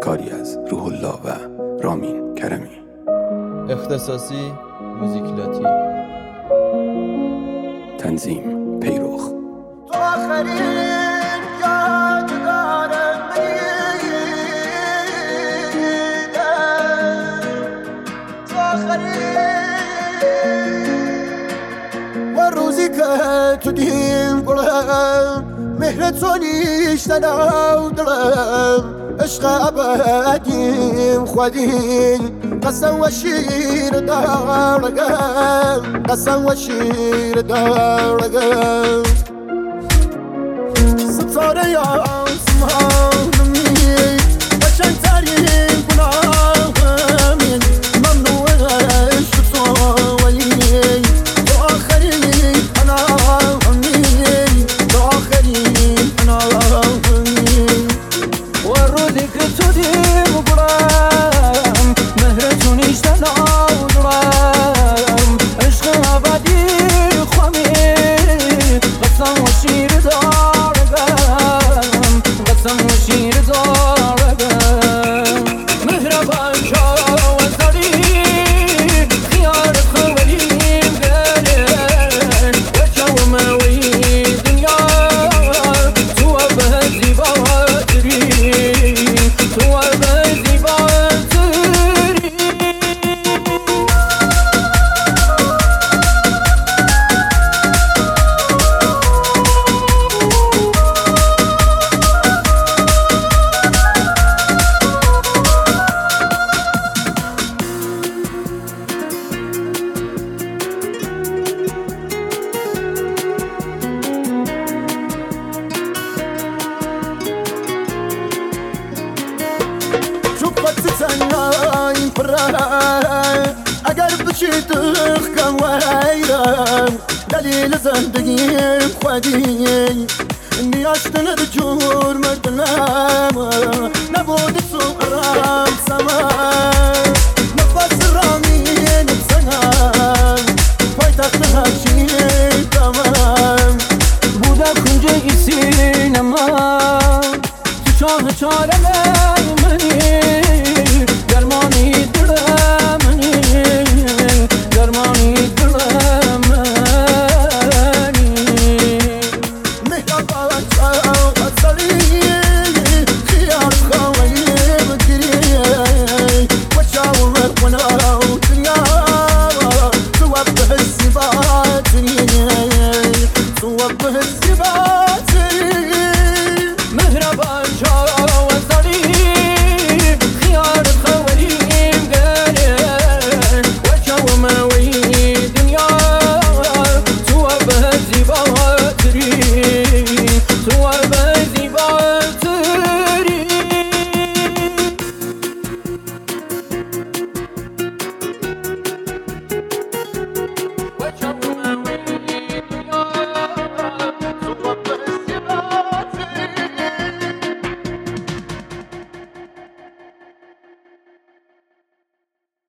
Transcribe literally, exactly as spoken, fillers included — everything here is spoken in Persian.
کاری از روح الله و رامین کرمی. اختصاصی موزیک لاتی. تنظیم پیروخ. تو آخرین یاد دارم تو آخرین و روزی که تو دیم گلم مهر تو نیشتن او دلم عشق ابدیم خودین قسم و شیر دارگم قسم و شیر دارگم ستاره یا آسمانمی قشنگ ترین گناهمی ممنوع عشق تو ولی تو آخرین پناهمی تو آخرین پناهمی و روزی که تو دیم برم مهر تو نیشتن آدرم عشق ابدی خوامی قسم و شیر دارگم قسم و شیر دارگم مهربان شو و زدی خیار خولیم گرن و جوموی دنیا تو به زیباتری تو به زیباتری تنهایی پره اگر بچید کم ویرم دلیل زندگیم خودی نیاشتن ده جور مردنم نبود سوقرم سمم نفس رامین بزنم پای تخت هرچی دمم بودم کنجه سینما تو شاه چارمه